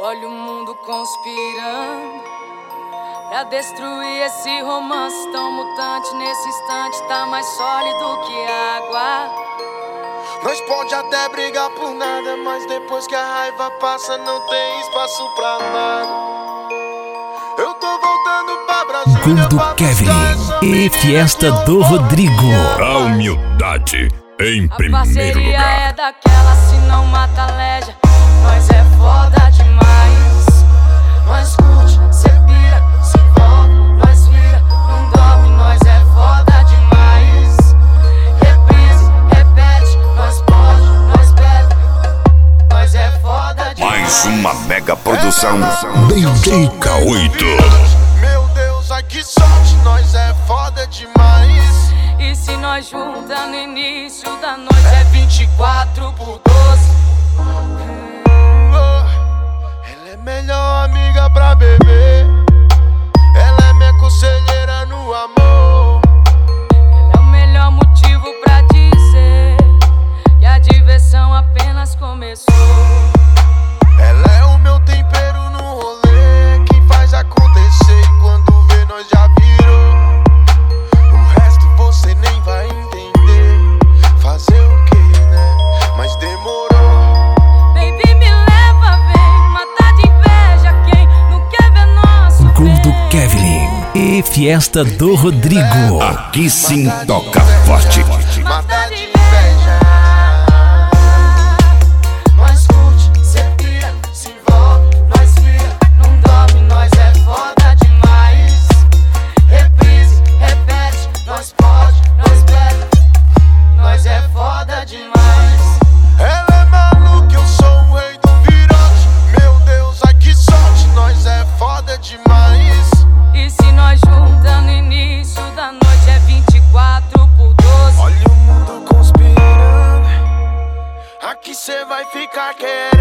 Olha o mundo conspirando pra destruir esse romance tão mutante. Nesse instante tá mais sólido que água. Nós pode até brigar por nada, mas depois que a raiva passa não tem espaço pra nada. Eu tô voltando pra Brasília. Gol do Kevin e Fiesta do Rodrigo. A humildade em A primeiro parceria lugar. é daquela, se não mata a leja. Nós é foda demais. Nós curte, cê pira, se envolve, nós vira, não dorme, nós é foda demais. Reprise, repete, nós pode, nós bebe, nós é foda demais. Mais uma mega produção DJ K8. Meu Deus, ai que sorte, nós é foda demais. E se nós junta no início da noite é 24 por 12. Ela é melhor amiga pra beber. Ela é minha conselheira no amor. Ela é o melhor motivo pra dizer que a diversão apenas começou. Ela é o meu tempero no rolê, quem faz acontecer e quando vê nós já virou. O resto você nem vai entender. Fazer o que, né? Mas demorou. Baby, me leva, vem matar de inveja quem não quer ver nosso Gol bem. do Kevin e Fiesta do Rodrigo. Aqui sim toca forte. Matar de inveja. Nós curte, cê pira, se envolve, nós vira, não dorme, nós é foda demais. Reprise, repete, nós pode, nós bebe, nós é foda demais. Ela é maluca, eu sou o rei do virote. Meu Deus, ai que sorte, nós é foda demais. E se nós junta no início da noite é 24 por 12. Olha o mundo conspirando. Aqui cê vai ficar querendo.